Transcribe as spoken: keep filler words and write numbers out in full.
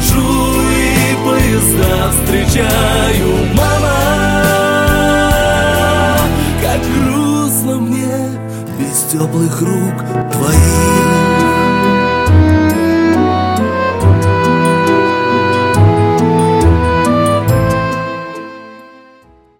хожу и поезда встречаю, мама. Как грустно мне без теплых рук.